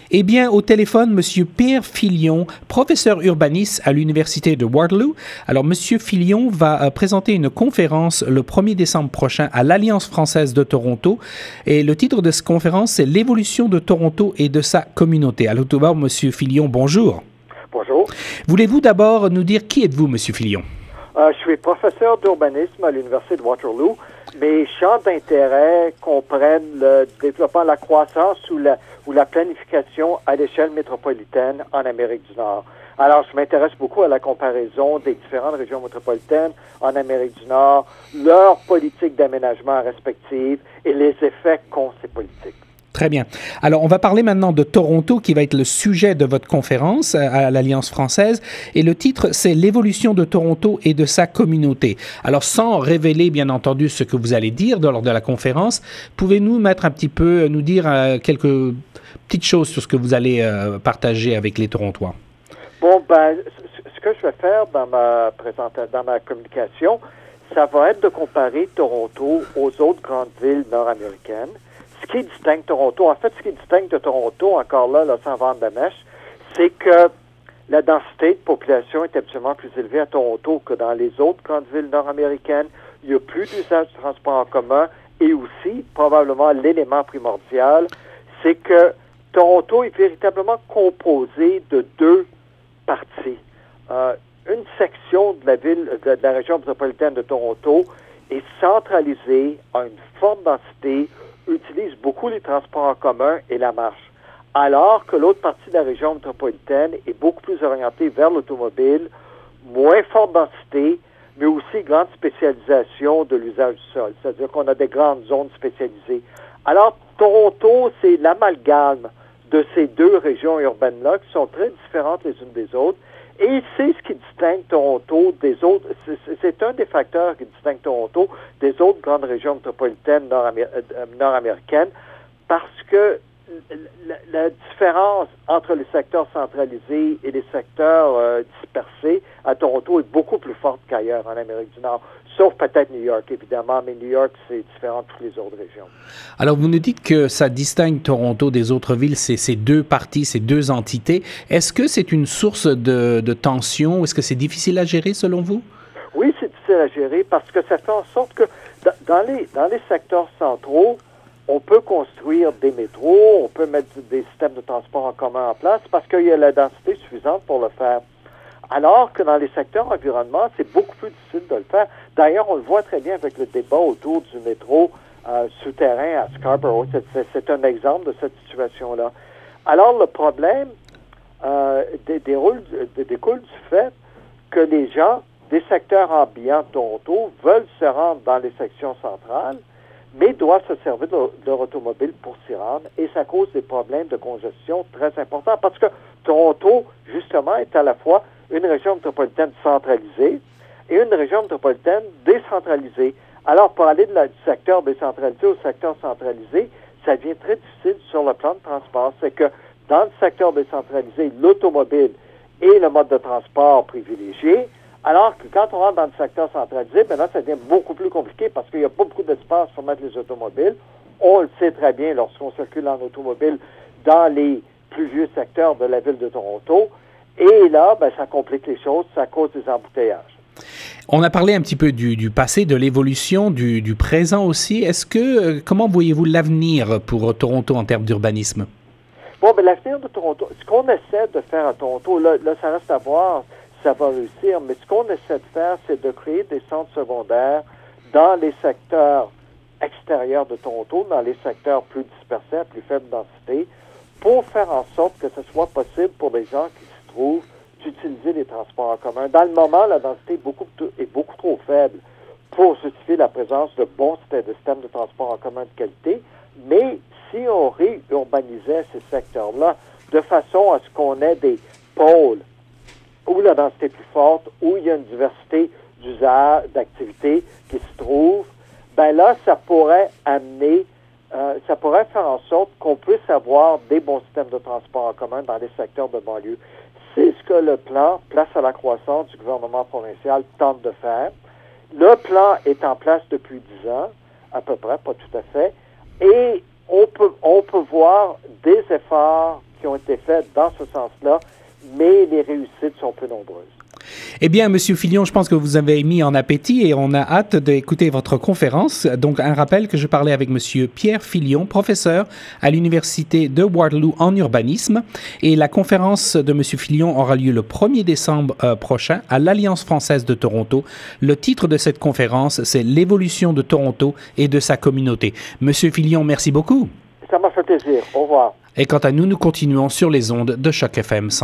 Eh bien, au téléphone, Monsieur Pierre Filion, professeur urbaniste à l'Université de Waterloo. Alors, Monsieur Filion va présenter une conférence le 1er décembre prochain à l'Alliance française de Toronto. Et le titre de cette conférence, c'est L'évolution de Toronto et de sa communauté. Alors, tout d'abord, Monsieur Filion, bonjour. Bonjour. Voulez-vous d'abord nous dire qui êtes-vous, Monsieur Filion? Je suis professeur d'urbanisme à l'Université de Waterloo. Mes champs d'intérêt comprennent le développement, la croissance ou la planification à l'échelle métropolitaine en Amérique du Nord. Alors, je m'intéresse beaucoup à la comparaison des différentes régions métropolitaines en Amérique du Nord, leurs politiques d'aménagement respectives et les effets qu'ont ces politiques. Très bien. Alors, on va parler maintenant de Toronto, qui va être le sujet de votre conférence à l'Alliance française. Et le titre, c'est L'évolution de Toronto et de sa communauté. Alors, sans révéler, bien entendu, ce que vous allez dire lors de la conférence, pouvez-nous nous dire quelques petites choses sur ce que vous allez partager avec les Torontois? Bon, ce que je vais faire dans ma communication, ça va être de comparer Toronto aux autres grandes villes nord-américaines. Ce qui distingue Toronto, ce qui distingue de Toronto, encore là, sans vendre la mèche, c'est que la densité de population est absolument plus élevée à Toronto que dans les autres grandes villes nord-américaines. Il y a plus d'usage du transport en commun et aussi, probablement, l'élément primordial, c'est que Toronto est véritablement composé de deux parties. Une section de la région métropolitaine de Toronto est centralisée, a une forte densité, utilise beaucoup les transports en commun et la marche, alors que l'autre partie de la région métropolitaine est beaucoup plus orientée vers l'automobile, moins forte densité, mais aussi grande spécialisation de l'usage du sol, c'est-à-dire qu'on a des grandes zones spécialisées. Alors, Toronto, c'est l'amalgame de ces deux régions urbaines-là qui sont très différentes les unes des autres, et c'est ce qui distingue Toronto des autres, c'est un des facteurs qui distingue Toronto des autres grandes régions métropolitaines nord-américaines, parce que la différence entre les secteurs centralisés et les secteurs dispersés à Toronto est beaucoup plus forte qu'ailleurs en Amérique du Nord, sauf peut-être New York, évidemment, mais New York, c'est différent de toutes les autres régions. Alors, vous nous dites que ça distingue Toronto des autres villes, ces deux parties, ces deux entités. Est-ce que c'est une source de tension? Est-ce que c'est difficile à gérer, selon vous? Oui, c'est difficile à gérer parce que ça fait en sorte que dans les secteurs centraux, on peut construire des métros, on peut mettre des systèmes de transport en commun en place parce qu'il y a la densité suffisante pour le faire. Alors que dans les secteurs environnement, c'est beaucoup plus difficile de le faire. D'ailleurs, on le voit très bien avec le débat autour du métro souterrain à Scarborough. C'est un exemple de cette situation-là. Alors, le problème découle du fait que les gens des secteurs ambiants de Toronto veulent se rendre dans les sections centrales, mais doivent se servir de leur automobile pour s'y rendre, et ça cause des problèmes de congestion très importants, parce que Toronto, justement, est à la fois une région métropolitaine centralisée et une région métropolitaine décentralisée. Alors, pour aller du secteur décentralisé au secteur centralisé, ça devient très difficile sur le plan de transport. C'est que dans le secteur décentralisé, l'automobile est le mode de transport privilégié, alors que quand on rentre dans le secteur centralisé, là, ça devient beaucoup plus compliqué parce qu'il n'y a pas beaucoup d'espace pour mettre les automobiles. On le sait très bien lorsqu'on circule en automobile dans les plus vieux secteurs de la ville de Toronto. Et là, ça complique les choses, ça cause des embouteillages. On a parlé un petit peu du passé, de l'évolution, du présent aussi. Comment voyez-vous l'avenir pour Toronto en termes d'urbanisme? Bon, l'avenir de Toronto, ce qu'on essaie de faire à Toronto, là, ça reste à voir si ça va réussir, mais ce qu'on essaie de faire, c'est de créer des centres secondaires dans les secteurs extérieurs de Toronto, dans les secteurs plus dispersés, à plus faible densité, pour faire en sorte que ce soit possible pour les gens qui s'y trouvent d'utiliser les transports en commun. Dans le moment, la densité est beaucoup trop faible pour justifier la présence de bons systèmes de transport en commun de qualité, mais si on réurbanisait ces secteurs-là de façon à ce qu'on ait des pôles où la densité est plus forte, où il y a une diversité d'usages, d'activités qui se trouvent, là, ça pourrait faire en sorte qu'on puisse avoir des bons systèmes de transport en commun dans les secteurs de banlieue. C'est ce que le plan Place à la croissance du gouvernement provincial tente de faire. Le plan est en place depuis 10 ans, à peu près, pas tout à fait, et on peut voir des efforts qui ont été faites dans ce sens-là, mais les réussites sont peu nombreuses. Eh bien, Monsieur Filion, je pense que vous avez mis en appétit et on a hâte d'écouter votre conférence. Donc, un rappel que je parlais avec Monsieur Pierre Filion, professeur à l'Université de Waterloo en urbanisme. Et la conférence de Monsieur Filion aura lieu le 1er décembre prochain à l'Alliance française de Toronto. Le titre de cette conférence, c'est « L'évolution de Toronto et de sa communauté ». Monsieur Filion, merci beaucoup. Ça m'a fait plaisir. Au revoir. Et quant à nous, nous continuons sur les ondes de Choc FM